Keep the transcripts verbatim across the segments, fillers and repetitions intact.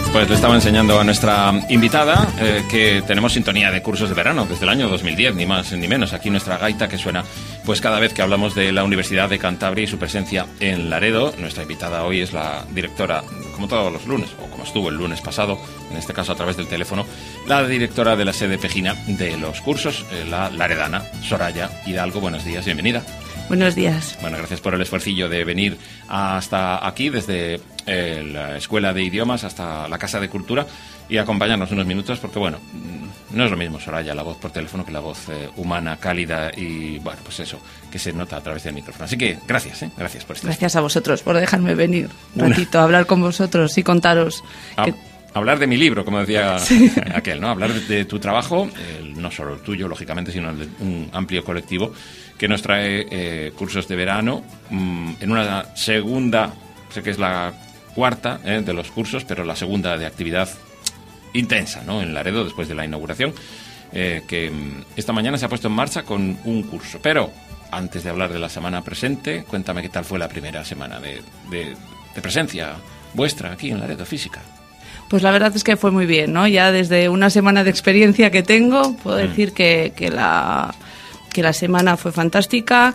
Pues le estaba enseñando a nuestra invitada eh, que tenemos sintonía de cursos de verano desde el año dos mil diez, ni más ni menos. Aquí nuestra gaita que suena pues cada vez que hablamos de la Universidad de Cantabria y su presencia en Laredo. Nuestra invitada hoy es la directora, como todos los lunes, o como estuvo el lunes pasado, en este caso a través del teléfono, la directora de la sede Pejina de los cursos, eh, la laredana, Soraya Hidalgo. Buenos días, bienvenida. Buenos días. Bueno, gracias por el esfuercillo de venir hasta aquí, desde eh, la Escuela de Idiomas hasta la Casa de Cultura, y acompañarnos unos minutos, porque, bueno, no es lo mismo, Soraya, la voz por teléfono que la voz eh, humana, cálida y, bueno, pues eso, que se nota a través del micrófono. Así que gracias, ¿eh? Gracias por estar. Gracias a vosotros por dejarme venir un Una... ratito a hablar con vosotros y contaros a... que... Hablar de mi libro, como decía sí. aquel, ¿no? Hablar de, de tu trabajo, eh, no solo el tuyo, lógicamente, sino el de un amplio colectivo que nos trae eh, cursos de verano mmm, en una segunda, sé que es la cuarta eh, de los cursos, pero la segunda de actividad intensa, ¿no? En Laredo, después de la inauguración, eh, que mmm, esta mañana se ha puesto en marcha con un curso. Pero antes de hablar de la semana presente, cuéntame qué tal fue la primera semana de, de, de presencia vuestra aquí en Laredo, física. Pues la verdad es que fue muy bien, ¿no? Ya desde una semana de experiencia que tengo, puedo mm. decir que, que, la, que la semana fue fantástica,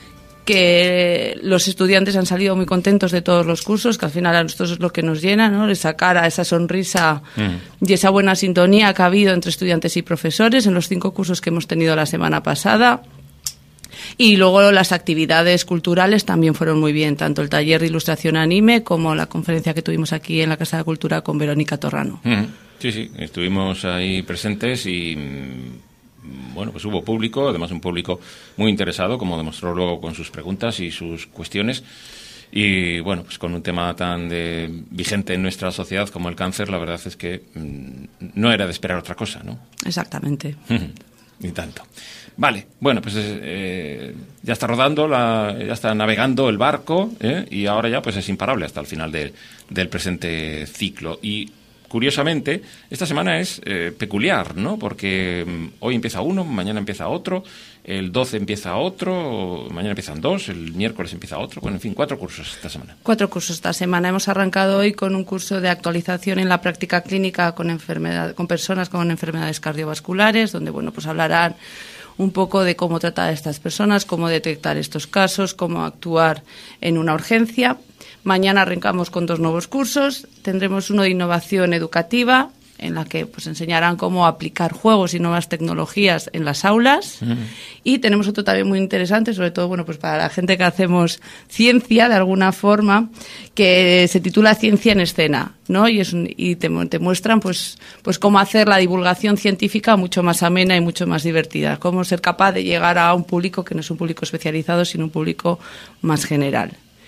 que los estudiantes han salido muy contentos de todos los cursos, que al final a nosotros es lo que nos llena, ¿no? De sacar a esa sonrisa mm. y esa buena sintonía que ha habido entre estudiantes y profesores en los cinco cursos que hemos tenido la semana pasada. Y luego las actividades culturales también fueron muy bien, tanto el taller de ilustración anime como la conferencia que tuvimos aquí en la Casa de Cultura con Verónica Torrano. Sí, sí, estuvimos ahí presentes y, bueno, pues hubo público, además un público muy interesado, como demostró luego con sus preguntas y sus cuestiones. Y, bueno, pues con un tema tan de, vigente en nuestra sociedad como el cáncer, la verdad es que mmm, no era de esperar otra cosa, ¿no? Exactamente. Ni tanto. Vale, bueno, pues eh, ya está rodando, la, ya está navegando el barco ¿eh? y ahora ya pues es imparable hasta el final de, del presente ciclo. Y curiosamente, esta semana es eh, peculiar, ¿no? Porque um, hoy empieza uno, mañana empieza otro, el doce empieza otro, mañana empiezan dos, el miércoles empieza otro, bueno, en fin, cuatro cursos esta semana. Cuatro cursos esta semana. Hemos arrancado hoy con un curso de actualización en la práctica clínica con enfermedad, con personas con enfermedades cardiovasculares, donde, bueno, pues hablarán un poco de cómo tratar a estas personas, cómo detectar estos casos, cómo actuar en una urgencia. Mañana arrancamos con dos nuevos cursos. Tendremos uno de innovación educativa, en la que pues enseñarán cómo aplicar juegos y nuevas tecnologías en las aulas. Uh-huh. Y tenemos otro también muy interesante, sobre todo bueno pues para la gente que hacemos ciencia de alguna forma, que se titula Ciencia en Escena, ¿no? Y, es un, y te, te muestran pues pues cómo hacer la divulgación científica mucho más amena y mucho más divertida, cómo ser capaz de llegar a un público que no es un público especializado, sino un público más general.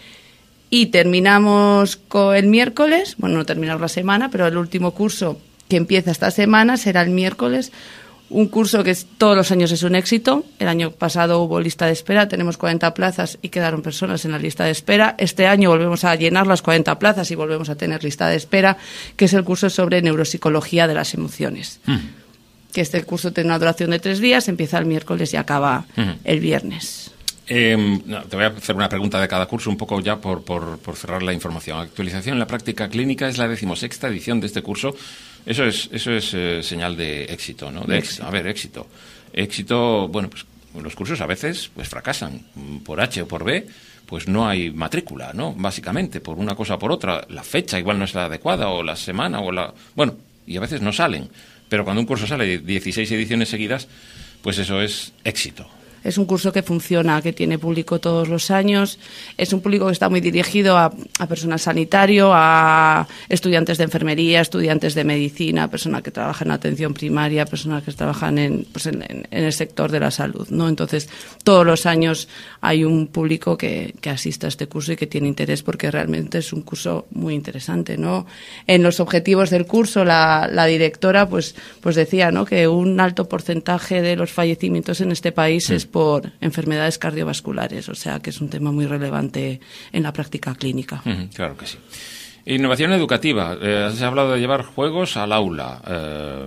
Y terminamos con el miércoles, bueno, no terminamos la semana, pero el último curso que empieza esta semana será el miércoles, un curso que es, todos los años es un éxito. El año pasado hubo lista de espera, tenemos cuarenta plazas y quedaron personas en la lista de espera. Este año volvemos a llenar las cuarenta plazas y volvemos a tener lista de espera, que es el curso sobre neuropsicología de las emociones. Mm. Que este curso tiene una duración de tres días, empieza el miércoles y acaba mm. el viernes. Eh, no, te voy a hacer una pregunta de cada curso, un poco ya por, por, por cerrar la información. Actualización en la práctica clínica es la decimosexta edición de este curso. Eso es, eso es eh, señal de éxito, ¿no? De éxito. A ver, éxito. Éxito, bueno, pues los cursos a veces pues fracasan. Por H o por B, pues no hay matrícula, ¿no? Básicamente, por una cosa o por otra. La fecha igual no es la adecuada, o la semana, o la... Bueno, y a veces no salen. Pero cuando un curso sale de dieciséis ediciones seguidas, pues eso es éxito. Es un curso que funciona, que tiene público todos los años. Es un público que está muy dirigido a, a personal sanitario, a estudiantes de enfermería, estudiantes de medicina, personas que trabajan en atención primaria, personas que trabajan en, pues en, en, en el sector de la salud, ¿no? Entonces, todos los años hay un público que, que asiste a este curso y que tiene interés porque realmente es un curso muy interesante, ¿no? En los objetivos del curso, la, la directora pues, pues decía, ¿no?, que un alto porcentaje de los fallecimientos en este país mm. es por enfermedades cardiovasculares, o sea que es un tema muy relevante en la práctica clínica. Uh-huh, claro que sí. Innovación educativa. Eh, has hablado de llevar juegos al aula. Eh,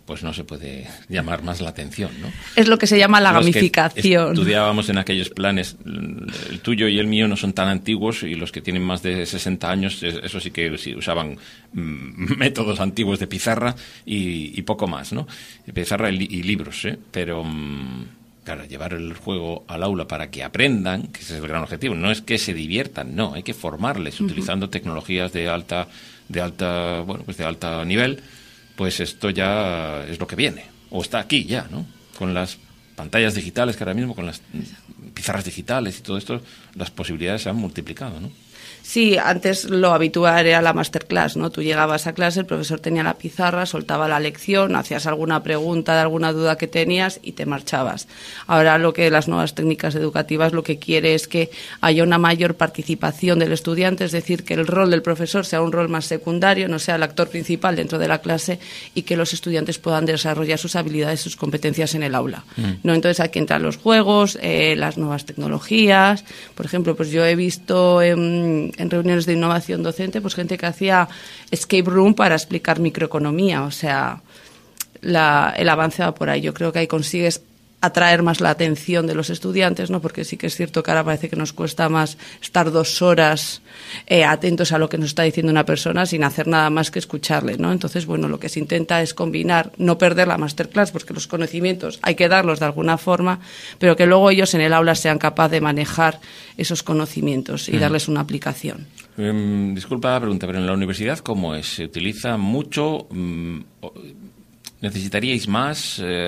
pues no se puede llamar más la atención, ¿no? Es lo que se llama la Los gamificación. Que estudiábamos en aquellos planes, el tuyo y el mío no son tan antiguos, y los que tienen más de sesenta años, eso sí que sí, usaban mm, métodos antiguos de pizarra y, y poco más, ¿no? Pizarra y, y libros, ¿eh? Pero... Mm, claro, llevar el juego al aula para que aprendan, que ese es el gran objetivo. No es que se diviertan, no, hay que formarles uh-huh. utilizando tecnologías de alta, de alta, bueno, pues de alto nivel. Pues esto ya es lo que viene, o está aquí ya, ¿no? Con las pantallas digitales que ahora mismo, con las pizarras digitales y todo esto, las posibilidades se han multiplicado, ¿no? Sí, antes lo habitual era la masterclass, ¿no? Tú llegabas a clase, el profesor tenía la pizarra, soltaba la lección, hacías alguna pregunta de alguna duda que tenías y te marchabas. Ahora lo que las nuevas técnicas educativas lo que quiere es que haya una mayor participación del estudiante, es decir, que el rol del profesor sea un rol más secundario, no sea el actor principal dentro de la clase, y que los estudiantes puedan desarrollar sus habilidades, sus competencias en el aula, mm. ¿no? Entonces aquí entran los juegos, eh, las nuevas tecnologías. Por ejemplo, pues yo he visto en en reuniones de innovación docente, pues gente que hacía escape room para explicar microeconomía, o sea, la, el avance va por ahí. Yo creo que ahí consigues atraer más la atención de los estudiantes, ¿no? Porque sí que es cierto que ahora parece que nos cuesta más estar dos horas eh, atentos a lo que nos está diciendo una persona sin hacer nada más que escucharle, ¿no? Entonces, bueno, lo que se intenta es combinar, no perder la masterclass, porque los conocimientos hay que darlos de alguna forma, pero que luego ellos en el aula sean capaces de manejar esos conocimientos y mm. darles una aplicación. Um, disculpa la pregunta, pero en la universidad, ¿cómo es? ¿Se utiliza mucho? Um, ¿Necesitaríais más? Eh,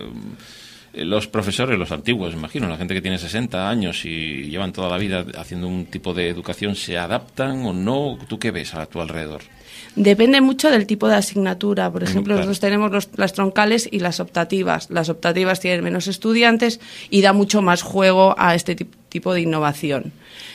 Los profesores, los antiguos, imagino, la gente que tiene sesenta años y llevan toda la vida haciendo un tipo de educación, ¿se adaptan o no? ¿Tú qué ves a tu alrededor? Depende mucho del tipo de asignatura. Por ejemplo, claro. nosotros tenemos los, las troncales y las optativas. Las optativas tienen menos estudiantes y da mucho más juego a este tipo de innovación.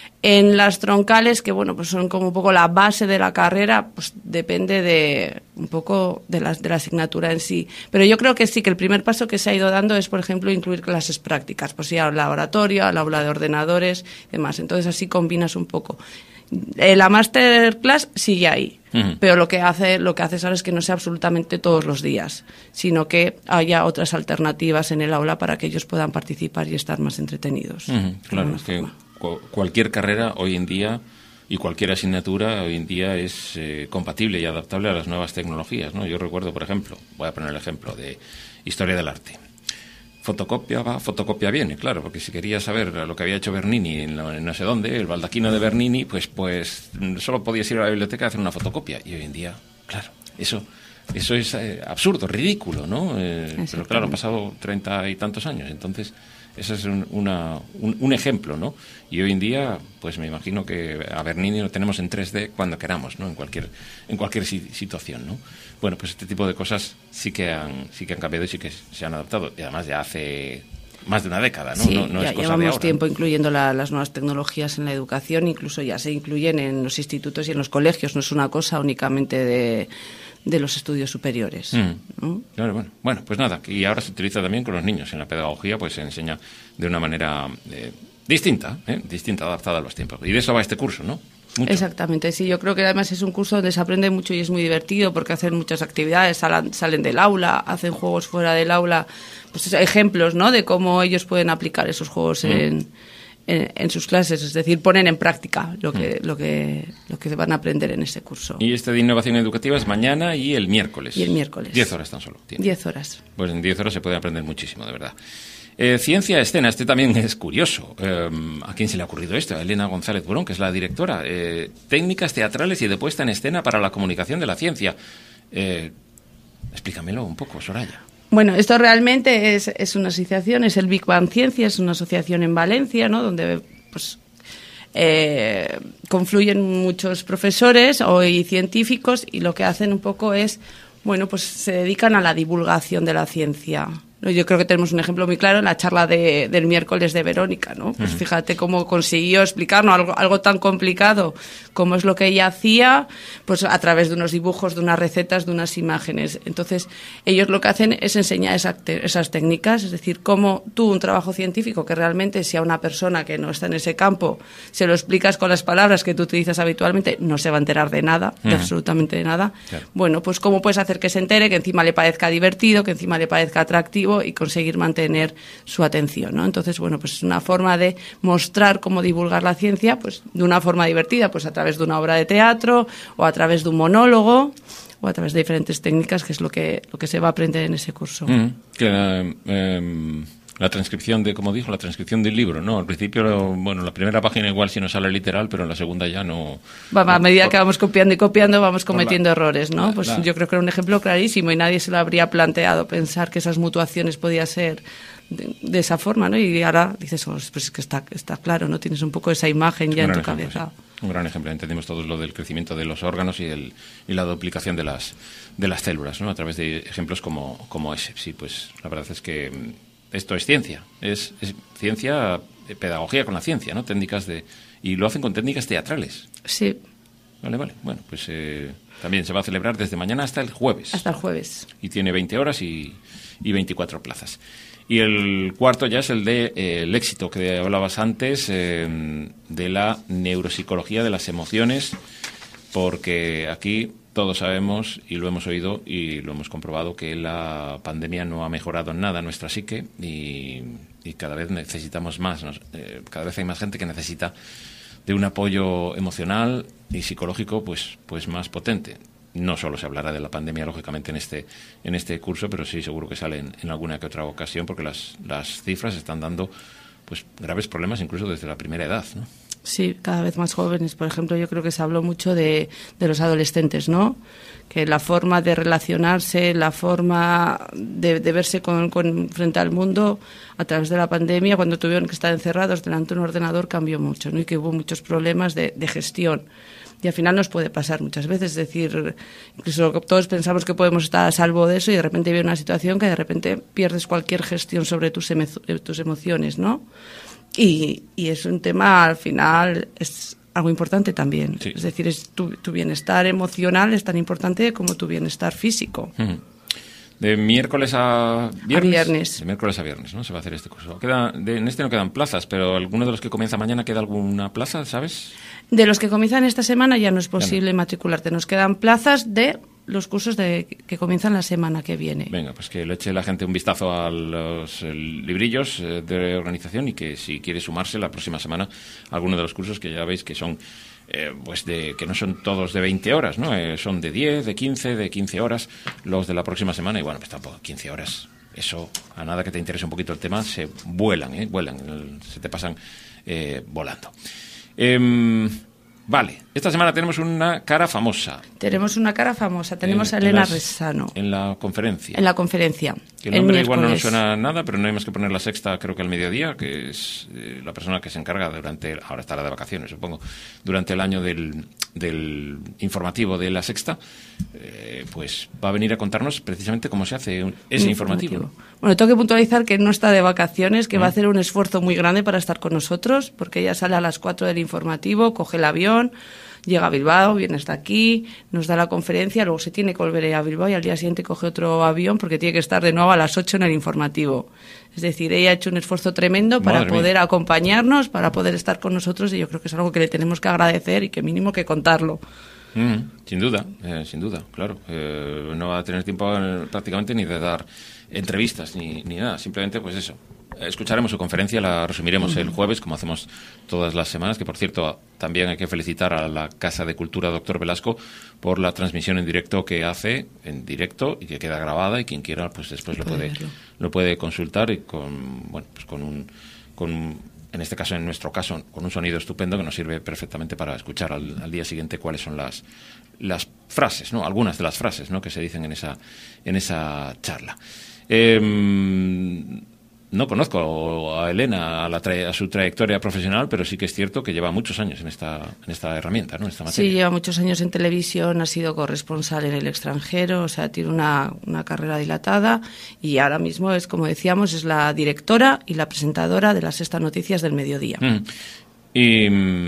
En las troncales, que bueno, pues son como un poco la base de la carrera, pues depende de un poco de la, de la asignatura en sí. Pero yo creo que sí, que el primer paso que se ha ido dando es, por ejemplo, incluir clases prácticas, pues ya al laboratorio, al aula de ordenadores y demás. Entonces así combinas un poco. Eh, la masterclass sigue ahí, uh-huh. pero lo que hace lo que haces ahora es que no sea absolutamente todos los días, sino que haya otras alternativas en el aula para que ellos puedan participar y estar más entretenidos. Uh-huh. Claro, es que cualquier carrera hoy en día y cualquier asignatura hoy en día es eh, compatible y adaptable a las nuevas tecnologías, ¿no? Yo recuerdo, por ejemplo, voy a poner el ejemplo de Historia del Arte. Fotocopia va, fotocopia viene, claro, porque si quería saber lo que había hecho Bernini en, lo, en no sé dónde, el baldaquino de Bernini, pues pues solo podías ir a la biblioteca a hacer una fotocopia. Y hoy en día, claro, eso eso es eh, absurdo, ridículo, ¿no? Eh, pero claro, han pasado treinta y tantos años, entonces ese es un, una, un, un ejemplo, ¿no? Y hoy en día, pues me imagino que a Bernini lo tenemos en tres D cuando queramos, ¿no? En cualquier en cualquier situación, ¿no? Bueno, pues este tipo de cosas sí que han sí que han cambiado y sí que se han adaptado. Y además ya hace más de una década, ¿no? Sí, no, no ya es cosa llevamos de ahora, tiempo ¿no? incluyendo la, las nuevas tecnologías en la educación, incluso ya se incluyen en los institutos y en los colegios, no es una cosa únicamente de... de los estudios superiores. Mm. ¿no? Claro, bueno. bueno, pues nada, y ahora se utiliza también con los niños. En la pedagogía pues se enseña de una manera eh, distinta, ¿eh? distinta, adaptada a los tiempos. Y de eso va este curso, ¿no? Mucho. Exactamente, sí, yo creo que además es un curso donde se aprende mucho y es muy divertido porque hacen muchas actividades, salen, salen del aula, hacen juegos fuera del aula, pues ejemplos, ¿no?, de cómo ellos pueden aplicar esos juegos mm. en... En, en sus clases, es decir, ponen en práctica lo que, mm. lo que lo que van a aprender en ese curso. Y este de innovación educativa es mañana y el miércoles. Y el miércoles. Diez horas tan solo. Tiene. Diez horas. Pues en diez horas se puede aprender muchísimo, de verdad. Eh, ciencia escena, este también es curioso. Eh, ¿A quién se le ha ocurrido esto? A Elena González Burón, que es la directora. Eh, técnicas teatrales y de puesta en escena para la comunicación de la ciencia. Eh, explícamelo un poco, Soraya. Bueno, esto realmente es, es una asociación, es el Big Bang Ciencia, es una asociación en Valencia, ¿no?, donde pues eh, confluyen muchos profesores o, y científicos y lo que hacen un poco es, bueno, pues se dedican a la divulgación de la ciencia. Yo creo que tenemos un ejemplo muy claro en la charla de, del miércoles de Verónica, ¿no? Pues uh-huh. Fíjate cómo consiguió explicarnos algo, algo tan complicado como es lo que ella hacía, pues a través de unos dibujos, de unas recetas, de unas imágenes. Entonces, ellos lo que hacen es enseñar esa te- esas técnicas, es decir, cómo tú un trabajo científico que realmente si a una persona que no está en ese campo se lo explicas con las palabras que tú utilizas habitualmente, no se va a enterar de nada, uh-huh. de absolutamente de nada. Claro. Bueno, pues cómo puedes hacer que se entere, que encima le parezca divertido, que encima le parezca atractivo y conseguir mantener su atención, ¿no? Entonces, bueno, pues es una forma de mostrar cómo divulgar la ciencia, pues de una forma divertida, pues a través de una obra de teatro o a través de un monólogo o a través de diferentes técnicas, que es lo que lo que se va a aprender en ese curso. Mm, que la, eh, la transcripción de, como dijo, la transcripción del libro, ¿no? Al principio, lo, bueno, la primera página igual sí nos sale literal, pero en la segunda ya no... Va, va, a medida por, que vamos copiando y copiando, vamos cometiendo la, errores, ¿no? La, pues la, yo creo que era un ejemplo clarísimo y nadie se lo habría planteado, pensar que esas mutuaciones podía ser de, de esa forma, ¿no? Y ahora dices, oh, pues es que está, está claro, ¿no? Tienes un poco esa imagen ya en tu ejemplo, cabeza. Sí. Un gran ejemplo. Entendimos todos lo del crecimiento de los órganos y, el, y la duplicación de las, de las células, ¿no? A través de ejemplos como, como ese. Sí, pues la verdad es que esto es ciencia. Es, es ciencia, pedagogía con la ciencia, ¿no? Técnicas de... Y lo hacen con técnicas teatrales. Sí. Vale, vale. Bueno, pues eh, también se va a celebrar desde mañana hasta el jueves. Hasta el jueves. Y tiene veinte horas y, y veinticuatro plazas. Y el cuarto ya es el de eh, el éxito que hablabas antes, eh, de la neuropsicología de las emociones, porque aquí todos sabemos y lo hemos oído y lo hemos comprobado que la pandemia no ha mejorado en nada nuestra psique y, y cada vez necesitamos más, nos, eh, cada vez hay más gente que necesita de un apoyo emocional y psicológico pues, pues más potente. No solo se hablará de la pandemia, lógicamente, en este en este curso, pero sí seguro que sale en, en alguna que otra ocasión, porque las, las cifras están dando pues graves problemas incluso desde la primera edad, ¿no? Sí, cada vez más jóvenes. Por ejemplo, yo creo que se habló mucho de, de los adolescentes, ¿no? Que la forma de relacionarse, la forma de, de verse con, con, frente al mundo a través de la pandemia, cuando tuvieron que estar encerrados delante de un ordenador, cambió mucho, ¿no? Y que hubo muchos problemas de, de gestión. Y al final nos puede pasar muchas veces, es decir, incluso todos pensamos que podemos estar a salvo de eso y de repente viene una situación que de repente pierdes cualquier gestión sobre tus, emo- tus emociones, ¿no? Y, y es un tema, al final, es algo importante también. Sí. Es decir, es tu, tu bienestar emocional es tan importante como tu bienestar físico. Uh-huh. De miércoles a viernes. A viernes. De miércoles a viernes, ¿no? Se va a hacer este curso. Queda, de, en este no quedan plazas, pero ¿alguno de los que comienza mañana queda alguna plaza, sabes? De los que comienzan esta semana ya no es posible ya no. matricularte. Nos quedan plazas de los cursos de, que comienzan la semana que viene. Venga, pues que le eche la gente un vistazo a los librillos de organización y que si quiere sumarse la próxima semana a alguno de los cursos que ya veis que son... Eh, pues de que no son todos de veinte horas, ¿no? Eh, son de diez, de quince, de quince horas los de la próxima semana y bueno, pues tampoco quince horas. Eso, a nada que te interese un poquito el tema, se vuelan, ¿eh? Vuelan, se te pasan eh, volando. Eh, vale, esta semana tenemos una cara famosa. Tenemos una cara famosa, tenemos en, a Elena las, Resano. En la conferencia. En la conferencia. Que el nombre igual no nos suena nada, pero no hay más que poner la sexta, creo que al mediodía, que es eh, la persona que se encarga durante, ahora estará de vacaciones, supongo, durante el año del, del informativo de la sexta, eh, pues va a venir a contarnos precisamente cómo se hace un, ese informativo. informativo. Bueno, tengo que puntualizar que no está de vacaciones, que ¿Mm? va a hacer un esfuerzo muy grande para estar con nosotros, porque ella sale a las cuatro del informativo, coge el avión, llega a Bilbao, viene hasta aquí, nos da la conferencia, luego se tiene que volver a Bilbao y al día siguiente coge otro avión porque tiene que estar de nuevo a las ocho en el informativo. Es decir, ella ha hecho un esfuerzo tremendo para Madre poder mía. acompañarnos, para poder estar con nosotros y yo creo que es algo que le tenemos que agradecer y que mínimo que contarlo. Mm, sin duda, eh, sin duda, claro. Eh, no va a tener tiempo eh, prácticamente ni de dar entrevistas ni, ni nada, simplemente pues eso. Escucharemos su conferencia, la resumiremos el jueves, como hacemos todas las semanas, que por cierto también hay que felicitar a la Casa de Cultura Doctor Velasco por la transmisión en directo que hace, en directo, y que queda grabada, y quien quiera pues después lo puede, lo puede consultar y con, bueno, pues con un, con, en este caso, en nuestro caso, con un sonido estupendo que nos sirve perfectamente para escuchar al, al día siguiente cuáles son las, las frases, ¿no? Algunas de las frases, ¿no? que se dicen en esa, en esa charla. Eh, no conozco a Elena, a, la tra- a su trayectoria profesional, pero sí que es cierto que lleva muchos años en esta, en esta herramienta, ¿no? En esta materia. Sí, lleva muchos años en televisión, ha sido corresponsal en el extranjero, o sea, tiene una, una carrera dilatada y ahora mismo es, como decíamos, es la directora y la presentadora de La Sexta Noticias del Mediodía. Mm. Y,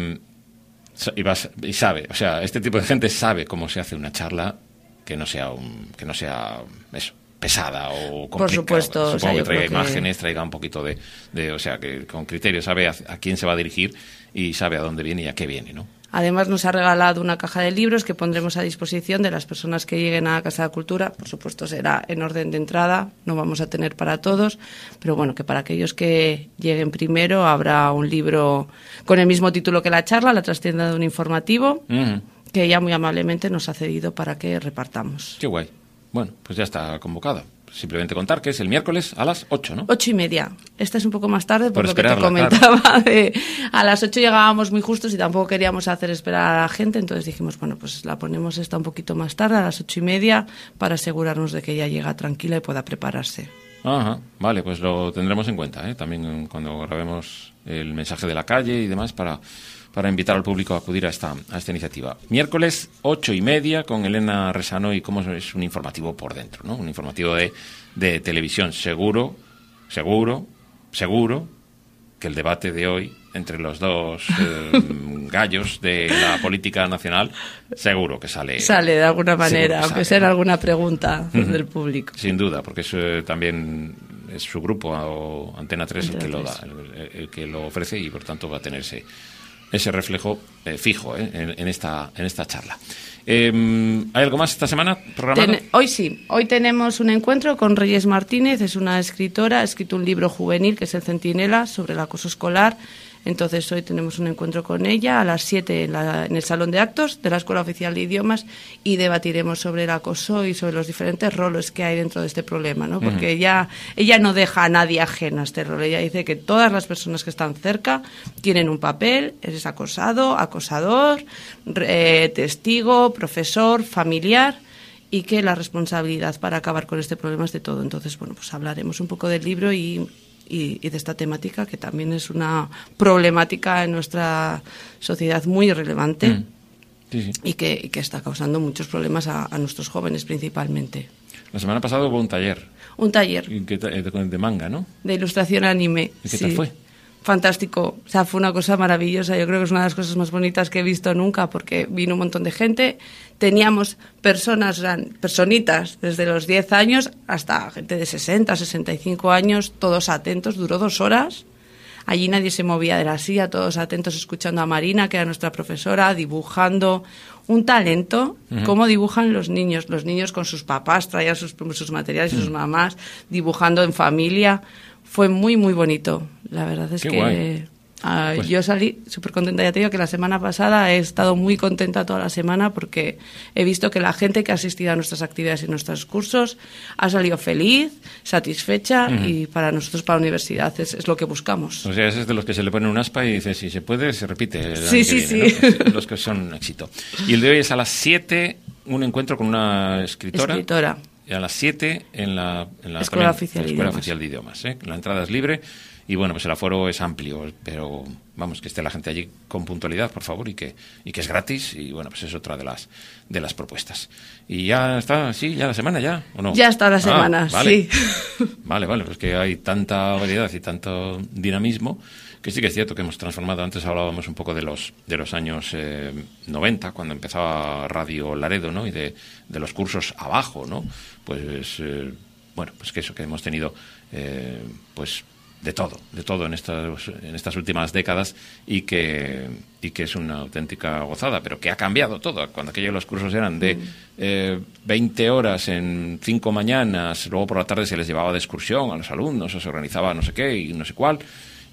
y, vas, y sabe, o sea, este tipo de gente sabe cómo se hace una charla que no sea, un, que no sea eso, pesada o complicada. Por supuesto. Supongo o sea, que yo traiga creo que... imágenes, traiga un poquito de, de... O sea, que con criterio sabe a, a quién se va a dirigir y sabe a dónde viene y a qué viene, ¿no? Además nos ha regalado una caja de libros que pondremos a disposición de las personas que lleguen a la Casa de Cultura. Por supuesto será en orden de entrada, no vamos a tener para todos, pero bueno, que para aquellos que lleguen primero habrá un libro con el mismo título que la charla, La trastienda de un informativo, uh-huh. que ella muy amablemente nos ha cedido para que repartamos. Qué guay. Bueno, pues ya está convocada. Simplemente contar que es el miércoles a las ocho, ¿no? Ocho y media. Esta es un poco más tarde por, por lo que te comentaba. Claro. De, a las ocho llegábamos muy justos y tampoco queríamos hacer esperar a la gente, entonces dijimos, bueno, pues la ponemos esta un poquito más tarde, a las ocho y media, para asegurarnos de que ella llega tranquila y pueda prepararse. Ajá, vale, pues lo tendremos en cuenta, ¿eh? También cuando grabemos el mensaje de la calle y demás para... para invitar al público a acudir a esta, a esta iniciativa. Miércoles, ocho y media, con Elena Resano y cómo es un informativo por dentro, ¿no? Un informativo de, de televisión. Seguro, seguro, seguro que el debate de hoy entre los dos eh, gallos de la política nacional, seguro que sale... Sale de alguna manera, aunque sale, sea en alguna pregunta uh-huh. del público. Sin duda, porque es eh, también... es su grupo o Antena tres el que lo da, el, el que lo ofrece y por tanto va a tenerse ese reflejo eh, fijo eh, en, en esta en esta charla. Eh, ¿Hay algo más esta semana programado? Ten, hoy sí, hoy tenemos un encuentro con Reyes Martínez, es una escritora, ha escrito un libro juvenil que es El Centinela sobre el acoso escolar. Entonces hoy tenemos un encuentro con ella a las siete en, la, en el Salón de Actos de la Escuela Oficial de Idiomas y debatiremos sobre el acoso y sobre los diferentes roles que hay dentro de este problema, ¿no? Porque uh-huh. ella, ella no deja a nadie ajeno a este rol. Ella dice que todas las personas que están cerca tienen un papel, eres acosado, acosador, eh, testigo, profesor, familiar, y que la responsabilidad para acabar con este problema es de todo. Entonces, bueno, pues hablaremos un poco del libro y... Y, y de esta temática que también es una problemática en nuestra sociedad muy relevante mm. sí, sí. Y, que, y que está causando muchos problemas a, a nuestros jóvenes principalmente. La semana pasada hubo un taller. Un taller. De, de manga, ¿no? De ilustración anime. ¿Y qué sí. tal fue? Fantástico, o sea, fue una cosa maravillosa, yo creo que es una de las cosas más bonitas que he visto nunca, porque vino un montón de gente, teníamos personas, personitas desde los diez años hasta gente de sesenta, sesenta y cinco años, todos atentos, duró dos horas, allí nadie se movía de la silla, todos atentos escuchando a Marina, que era nuestra profesora, dibujando, un talento, uh-huh. cómo dibujan los niños, los niños con sus papás, traían sus, sus materiales y uh-huh. sus mamás, dibujando en familia. Fue muy, muy bonito. La verdad es Qué que uh, pues. yo salí súper contenta. Ya te digo que la semana pasada he estado muy contenta toda la semana porque he visto que la gente que ha asistido a nuestras actividades y nuestros cursos ha salido feliz, satisfecha uh-huh. y para nosotros, para la universidad, es, es lo que buscamos. O sea, ese es de los que se le pone un aspa y dice, si se puede, se repite. El sí, año sí, que viene, sí. ¿no? Los que son un éxito. Y el de hoy es a las siete, un encuentro con una escritora. Escritora. Y a las siete en la, en la Escuela, también, Oficial, la Escuela Idiomas. Oficial de Idiomas. ¿eh? La entrada es libre y bueno, pues el aforo es amplio, pero vamos, que esté la gente allí con puntualidad, por favor, y que y que es gratis y bueno, pues es otra de las de las propuestas. Y ya está, sí, ya la semana ya, ¿o no? Ya está la semana, ah, vale. sí. Vale, vale, pues que hay tanta variedad y tanto dinamismo que sí que es cierto que hemos transformado. Antes hablábamos un poco de los de los años eh, noventa, cuando empezaba Radio Laredo, ¿no? Y de, de los cursos abajo, ¿no? Pues, eh, bueno, pues que eso, que hemos tenido, eh, pues, de todo, de todo en estas, en estas últimas décadas y que, y que es una auténtica gozada, pero que ha cambiado todo. Cuando aquellos los cursos eran de eh, veinte horas en cinco mañanas, luego por la tarde se les llevaba de excursión a los alumnos, o se organizaba no sé qué y no sé cuál.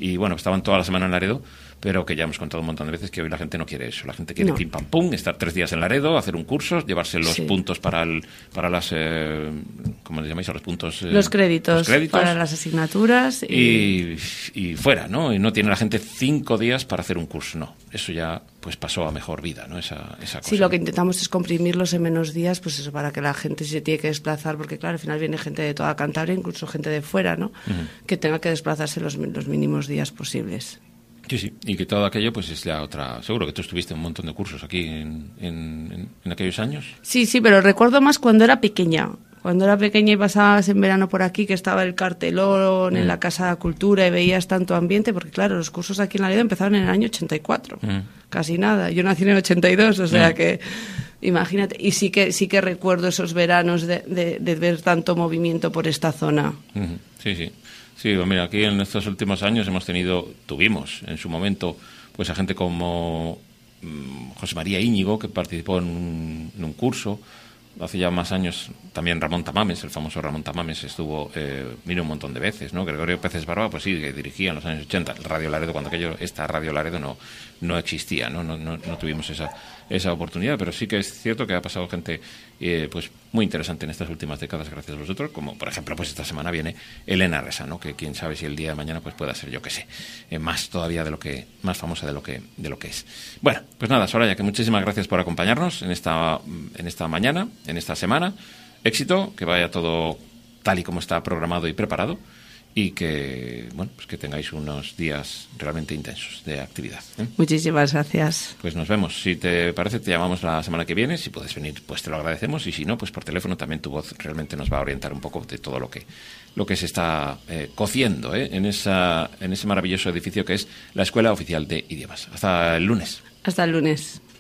y bueno, estaban toda la semana en Laredo, pero que ya hemos contado un montón de veces que hoy la gente no quiere eso. La gente quiere no. pim pam pum, estar tres días en Laredo, hacer un curso, llevarse los sí. puntos para el, para las, eh, ¿cómo les llamáis? Los puntos. Eh, los, créditos los créditos para las asignaturas. Y... Y, y fuera, ¿no? Y no tiene la gente cinco días para hacer un curso, no. Eso ya pues pasó a mejor vida, ¿no? Esa, esa cosa. Sí, lo que intentamos es comprimirlos en menos días, pues eso, para que la gente se tiene que desplazar, porque claro, al final viene gente de toda Cantabria, incluso gente de fuera, ¿no? Uh-huh. Que tenga que desplazarse los, los mínimos días posibles. Sí, sí, y que todo aquello pues es ya otra... Seguro que tú estuviste en un montón de cursos aquí en, en, en aquellos años. Sí, sí, pero recuerdo más cuando era pequeña. Cuando era pequeña y pasabas en verano por aquí, que estaba el cartelón mm. en la Casa de Cultura y veías tanto ambiente, porque claro, los cursos aquí en Laredo empezaron en el año ochenta y cuatro, mm. casi nada. Yo nací en el ochenta y dos, o sea mm. que... Imagínate, y sí que sí que recuerdo esos veranos de, de, de ver tanto movimiento por esta zona. Mm-hmm. Sí, sí. Sí, pues mira, aquí en estos últimos años hemos tenido, tuvimos en su momento, pues a gente como mmm, José María Íñigo, que participó en un, en un curso. Hace ya más años también Ramón Tamames, el famoso Ramón Tamames, estuvo, eh, mira, un montón de veces, ¿no? Gregorio Peces Barba, pues sí, que dirigía en los años ochenta Radio Laredo, cuando aquello, esta Radio Laredo no, no existía, ¿no? No, no, no tuvimos esa, esa oportunidad, pero sí que es cierto que ha pasado gente eh, pues muy interesante en estas últimas décadas gracias a vosotros, como por ejemplo pues esta semana viene Elena Resa, ¿no? Que quién sabe si el día de mañana pues pueda ser, yo que sé, eh, más todavía de lo que, más famosa de lo que, de lo que es. Bueno, pues nada, Soraya, que muchísimas gracias por acompañarnos en esta, en esta mañana, en esta semana. Éxito, que vaya todo tal y como está programado y preparado, y que, bueno, pues que tengáis unos días realmente intensos de actividad, ¿eh? Muchísimas gracias. Pues nos vemos. Si te parece, te llamamos la semana que viene. Si puedes venir, pues te lo agradecemos. Y si no, pues por teléfono también tu voz realmente nos va a orientar un poco de todo lo que, lo que se está eh, cociendo, ¿eh? en, esa, en ese maravilloso edificio que es la Escuela Oficial de Idiomas. Hasta el lunes. Hasta el lunes.